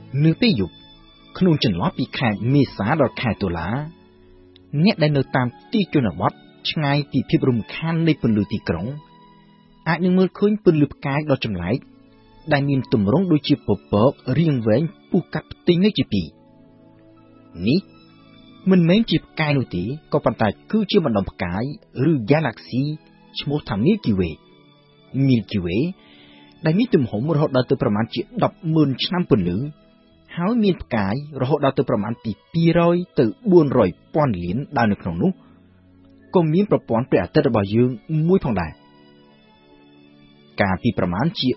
នៅពេលយប់ក្នុងចន្លោះពីខែមេសាដល់ខែតុលាអ្នកដែលនៅតាមទីជនបទឆ្ងាយពីភាពរំខាននៃពន្លឺទីក្រុងអាចនឹងមើលឃើញពន្លឺផ្កាយដ៏ចម្លែកដែលមានទម្រង់ដូចជាពពករាងវែងពុះកាត់ផ្ទៃនៅជាពីរនេះមិនមែនជាផ្កាយនោះទេក៏ប៉ុន្តែគឺជាបណ្ដុំផ្កាយឬ Galaxy ឈ្មោះថា Milky Way ដែលមានទំហំរហូតដល់ទៅប្រមាណជា10,000ឆ្នាំពន្លឺហើយមានផ្កាយរហូតដល់ទៅប្រមាណពី200ទៅ400ពាន់លានដើរនៅក្នុងនោះក៏មានប្រព័ន្ធព្រះអាទិត្យរបស់យើងមួយផងដែរកាលពីប្រមាណជា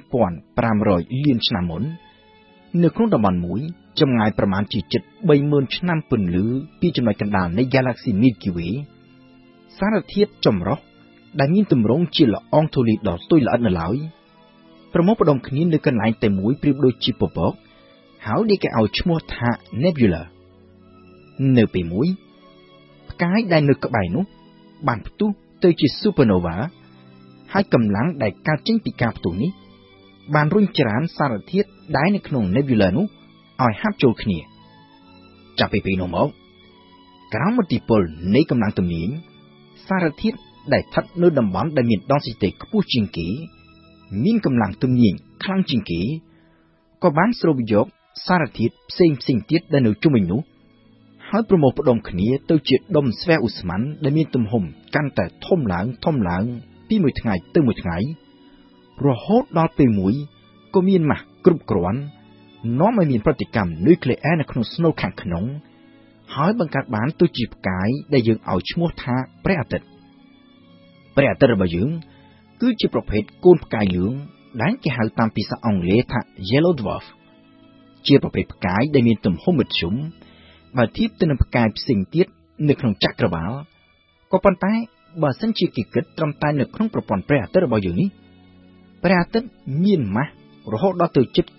4,500លានឆ្នាំមុននៅក្នុងតំបន់មួយចម្ងាយប្រមាណជាជិត30,000ឆ្នាំពន្លឺពីចំណុចកណ្ដាលនៃ Galaxy Milky Way សារធាតុចម្រុះដែលមានទម្រង់ជាละអងធូលីដ៏ស្ទុយល្អិតនៅឡើយប្រមូលផ្ដុំគ្នានៅកន្លែងតែមួយប្រៀបដូចជាពពកហើយគេឲ្យឈ្មោះថា Nebula នៅពេលមួយផ្កាយដែលនៅក្បែរនោះបានផ្ទុះទៅជា Supernova ហើយកម្លាំងដែលកើតចេញពីការផ្ទុះនេះបានរុញច្រានសារធាតុដែលនៅក្នុង Nebula នោះឲ្យហាប់ចូលគ្នាចាប់ពីពេលនោះមកក្រោមឥទ្ធិពលនៃកម្លាំងទំនាញសារធាតុដែលស្ថិតនៅតំបន់ដែលមាន density ខ្ពស់ជាងគេមានកម្លាំងទំនាញខ្លាំងជាងគេក៏បានស្រូបយកសារធាតុផ្សេងទៀតដែលនៅជុំវិញនោះហើយប្រមូលផ្ដុំគ្នាទៅជាដុំស្វែឧស្ម័នដែលមានទំហំកាន់តែធំឡើងពីមួយថ្ងៃទៅមួយថ្ងៃរហូតដល់ពេលមួយក៏មានម៉ាស់គ្រប់គ្រាន់នាំឲ្យមានប្រតិកម្មនុយក្លេអ៊ែរនៅក្នុងស្នូលខាងក្នុងហើយបង្កើតបានទៅជាផ្កាយដែលយើងឲ្យឈ្មោះថាព្រះអាទិត្យរបស់យើងគឺជាប្រភេទកូនផ្កាយលឿងដែលគេហៅតាមភាសាអង់គ្លេសថា Yellow Dwarf ជាប្រភេទផ្កាយដែលមានទំហំមធ្យមបើធៀបទៅនឹងផ្កាយផ្សេងទៀតនៅក្នុងចក្រវាឡក៏ប៉ុន្តែបើសិនជាគេគិតត្រឹមតែនៅក្នុងប្រព័ន្ធព្រះអាទិត្យរបស់យើងនេះព្រះអាទិត្យមានម៉ាស់រហូតដល់ទៅជិត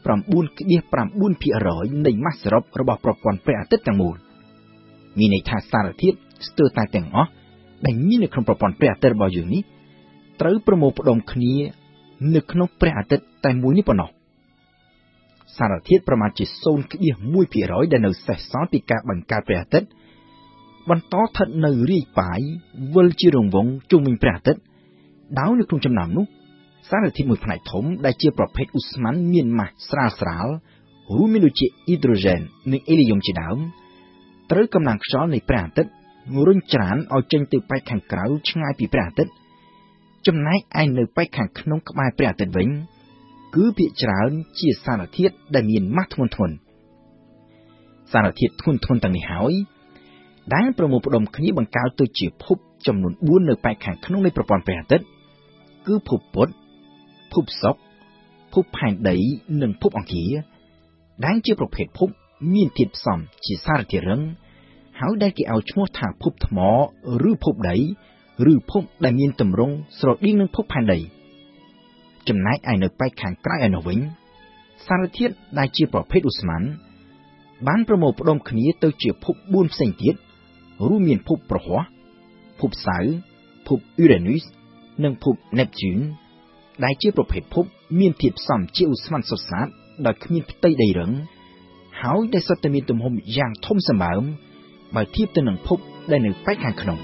99.9% នៃម៉ាស់សរុបរបស់ប្រព័ន្ធព្រះអាទិត្យទាំងមូលមានន័យថាសារធាតុស្ទើរតែទាំងអស់ដែលមាននៅក្នុងប្រព័ន្ធព្រះអាទិត្យរបស់យើងនេះត្រូវប្រមូលផ្ដុំគ្នានៅក្នុងព្រះអាទិត្យតែមួយនេះប៉ុណ្ណោះសារធាតុប្រមាណជា 0.1% ដែលនៅសេសសល់ពីការបង្កើតព្រះអាទិត្យបន្តស្ថិតនៅរាយប៉ាយវិលជារង្វង់ជុំវិញព្រះអាទិត្យដោយនៅក្នុងចំណោមនោះសារធាតុមួយផ្នែកធំដែលជាប្រភេទឧស្ម័នមានម៉ាស់ស្រាលរួមមានដូចជាអ៊ីដ្រូសែននិងអេលីយ៉ុមជាដើមត្រូវកម្លាំងខ្យល់នៃព្រះអាទិត្យរុញច្រានឲ្យចេញទៅប៉ែកខាងក្រៅឆ្ងាយពីព្រះអាទិត្យចំណែកឯនៅប៉ែកខាងក្នុងក្បែរព្រះអាទិត្យវិញគឺភាគច្រើនជាសារធាតុដែលមានម៉ាស់ធ្ងន់សារធាតុធ្ងន់ទាំងនេះហើយដែលប្រមូលផ្ដុំគ្នាបង្កើតទៅជាភពចំនួន4នៅប៉ែកខាងក្នុងនៃប្រព័ន្ធព្រះអាទិត្យគឺភពពុទ្ធភពសុក្រភពផែនដីនិងភពអង្គារដែលជាប្រភេទភពមានធាតុផ្សំជាសារធាតុរឹងហើយដែលគេឲ្យឈ្មោះថាភពថ្មឬភពដីឬភពដែលមានទម្រង់ស្រដៀងនឹងភពផែនដីចំណែកឯនៅប៉ែកខាងក្រៅឯនោះវិញសារធាតុដែលជាប្រភេទឧស្ម័នបានប្រមូលផ្ដុំគ្នាទៅជាភព4ផ្សេងទៀតរួមមានភពព្រហស្បតិ៍ភពសៅរ៍ភពអ៊ុរ៉ានុសនិងភពនេបស៊ូនដែលជាប្រភេទភពមានធាតុផ្សំជាឧស្ម័នសុទ្ធសាធដោយគ្មានផ្ទៃដីរឹងហើយដែលសុទ្ធតែមានទំហំយ៉ាងធំសម្បើមបើធៀបទៅនឹងភពដែលនៅប៉ែកខាងក្នុង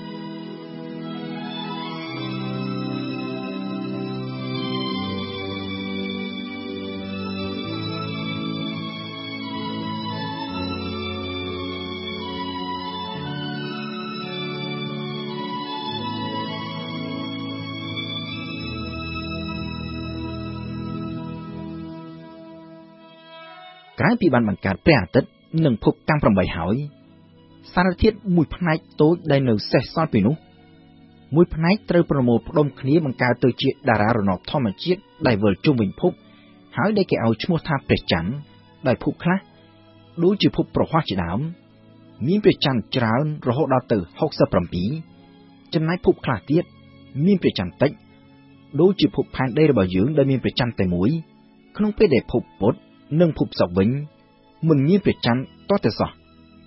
ក្រៅពីបានបង្កើតព្រះអាទិត្យនិងភពទាំង8ហើយសារធាតុមួយផ្នែកតូចដែលនៅសេសសល់ពីនោះមួយផ្នែកត្រូវប្រមូលផ្ដុំគ្នាបង្កើតទៅជាតារារណបធម្មជាតិដែលវិលជុំវិញភពហើយដែលគេឲ្យឈ្មោះថាព្រះច័ន្ទដោយភពខ្លះដូចជាភពព្រហស្បតិ៍ជាដើមមានព្រះច័ន្ទច្រើនរហូតដល់ទៅ67ចំណែកភពខ្លះទៀតមានព្រះច័ន្ទតិចដូចជាភពផែនដីរបស់យើងដែលមានព្រះច័ន្ទតែមួយក្នុងពេលដែលភពពុទ្ធនិងភពសុក្រវិញមិនមានព្រះច័ន្ទទាល់តែសោះ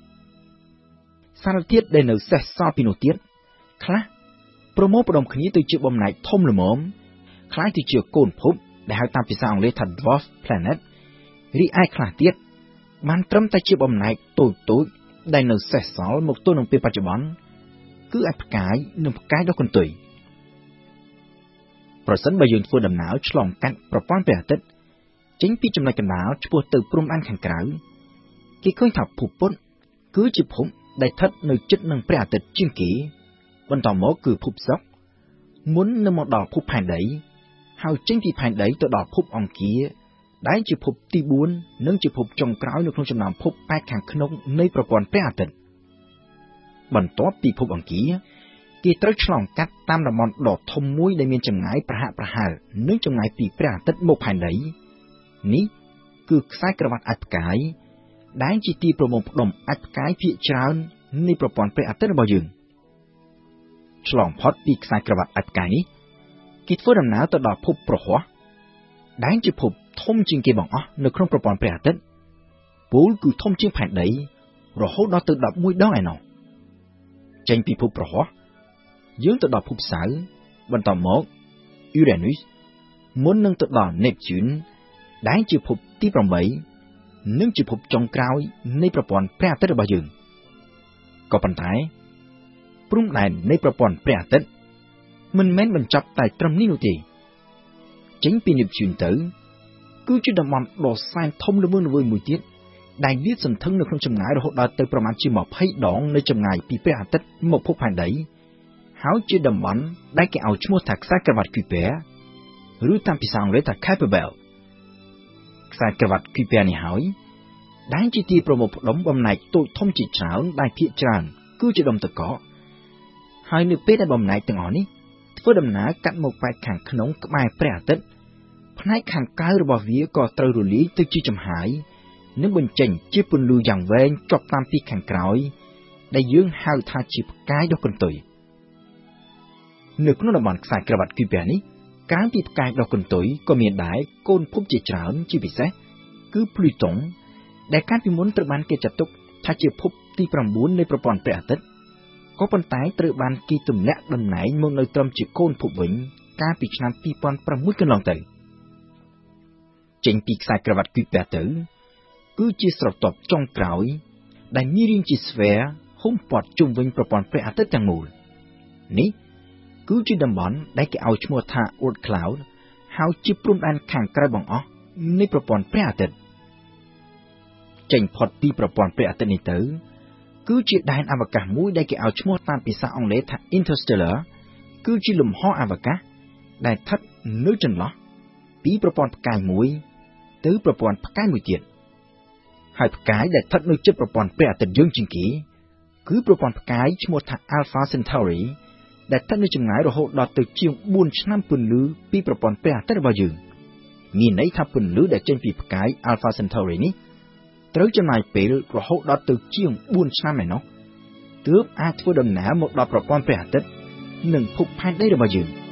សារធាតុដែលនៅសេសសល់ពីនោះទៀតខ្លះប្រមូលផ្ដុំគ្នាទៅជាបំណែកធំល្មមคล้ายទៅជាកូនភពដែលហៅតាមភាសាអង់គ្លេសថា dwarf planet រីឯខ្លះទៀតបានត្រឹមតែជាបំណែកតូចៗដែលនៅសេសសល់មកទល់នឹងពេលបច្ចុប្បន្នគឺអាចផ្កាយនិងផ្កាយដ៏កន្ទុយប្រសិនបើយើងធ្វើដំណើរឆ្លងកាត់ប្រព័ន្ធព្រះអាទិត្យចេញពីចំណុចកណ្ដាលឆ្ពោះទៅព្រំដែនខាងក្រៅគេឃើញថាភពពុទ្ធគឺជាភពដែលស្ថិតនៅជិតនឹងព្រះអាទិត្យជាងគេបន្តមកគឺភពសុក្រមុននឹងមកដល់ភពផែនដីហើយចេញពីផែនដីទៅដល់ភពអង្គារដែលជាភពទី4និងជាភពចុងក្រោយនៅក្នុងចំណោមភព8ខាងក្នុងនៃប្រព័ន្ធព្រះអាទិត្យបន្ទាប់ពីភពអង្គារគេត្រូវឆ្លងកាត់តាមតំបន់ដ៏ធំមួយដែលមានចម្ងាយប្រហាក់ប្រហែលនឹងចម្ងាយពីព្រះអាទិត្យមកផែនដីនេះគឺខ្សែក្រវ៉ាត់អាចផ្កាយដែលជាទីប្រមូលផ្ដុំអាចផ្កាយភាគច្រើននៃប្រព័ន្ធព្រះអាទិត្យរបស់យើងឆ្លងផុតពីខ្សែក្រវ៉ាត់អាចផ្កាយនេះគេធ្វើដំណើរទៅដល់ភពប្រហ័សដែលជាភពធំជាងគេបង្អស់នៅក្នុងប្រព័ន្ធព្រះអាទិត្យពូលគឺធំជាងផែនដីរហូតដល់ទៅ11ដងឯណោះចេញពីភពប្រហ័សយើងទៅដល់ភពសៅរ៍បន្តមក Uranus មុននឹងទៅដល់ Neptune ដែលជាភពទី8និងជាភពចុងក្រោយនៃប្រព័ន្ធព្រះអាទិត្យរបស់យើងក៏ប៉ុន្តែព្រំដែននៃប្រព័ន្ធព្រះអាទិត្យមិនមែនបញ្ចប់តែត្រឹមនេះនោះទេចេញពី Neptune ទៅគឺជាតំបន់ដ៏សែនធំល្មើល្វើយមួយទៀតដែលលាតសន្ធឹងនៅក្នុងចម្ងាយរហូតដល់ទៅប្រមាណជា20ដងនៃចម្ងាយពីព្រះអាទិត្យមកភពផែនដីហើយជាតំបន់ដែលគេឲ្យឈ្មោះថាខ្សែក្រវ៉ាត់ Kuiper ឬតាមភាសាអង់គ្លេសថា Kuiper Belt ខ្សែក្រវ៉ាត់ Kuiper នេះហើយដែលជាទីប្រមូលផ្ដុំបំណែកតូចធំជាច្រើនដែលភាគច្រើនគឺជាដុំទឹកកកហើយនៅពេលដែលបំណែកទាំងអស់នេះធ្វើដំណើរកាត់មកប៉ែកខាងក្នុងក្បែរព្រះអាទិត្យផ្នែកខាងក្រៅរបស់វាក៏ត្រូវរលាយទៅជាចំហាយនិងបញ្ចេញជាពន្លឺយ៉ាងវែងជាប់តាមពីខាងក្រោយដែលយើងហៅថាជាផ្កាយដ៏កន្ទុយនៅក្នុងតំបន់ខ្សែក្រវ៉ាត់ Kuiper នេះក្រៅពីផ្កាយដ៏កន្ទុយក៏មានដែរកូនភពជាច្រើនជាពិសេសគឺ Pluton ដែលកាលពីមុនត្រូវបានគេចាត់ទុកថាជាភពទី9នៃប្រព័ន្ធព្រះអាទិត្យក៏ប៉ុន្តែត្រូវបានគេទម្លាក់តំណែងមកនៅត្រឹមជាកូនភពវិញកាលពីឆ្នាំ2006កន្លងទៅចេញពីខ្សែក្រវ៉ាត់ Kuiper ទៅគឺជាស្រទាប់ចុងក្រោយដែលមានរាងជាស្វែរហ៊ុំព័ទ្ធជុំវិញប្រព័ន្ធព្រះអាទិត្យទាំងមូលនេះគឺជាតំបន់ដែលគេឲ្យឈ្មោះថា Oort Cloud ហើយជាព្រំដែនខាងក្រៅបង្អស់នៃប្រព័ន្ធព្រះអាទិត្យចេញផុតពីប្រព័ន្ធព្រះអាទិត្យនេះទៅគឺជាដែនអវកាសមួយដែលគេឲ្យឈ្មោះតាមភាសាអង់គ្លេសថា Interstellar គឺជាលំហអវកាសដែលស្ថិតនៅចន្លោះពីប្រព័ន្ធផ្កាយមួយទៅប្រព័ន្ធផ្កាយមួយទៀតហើយផ្កាយដែលស្ថិតនៅជិតប្រព័ន្ធព្រះអាទិត្យយើងជាងគេគឺប្រព័ន្ធផ្កាយឈ្មោះថា Alpha Centauri ដែលស្ថិតនៅចម្ងាយរហូតដល់ទៅជាង4ឆ្នាំពន្លឺពីប្រព័ន្ធព្រះអាទិត្យរបស់យើងមានន័យថាពន្លឺដែលចេញពីផ្កាយ Alpha Centauri នេះត្រូវចំណាយពេលរហូតដល់ទៅជាង4ឆ្នាំឯណោះទើបអាចធ្វើដំណើរមកដល់ប្រព័ន្ធព្រះអាទិត្យនិងភពផែនដីរបស់យើង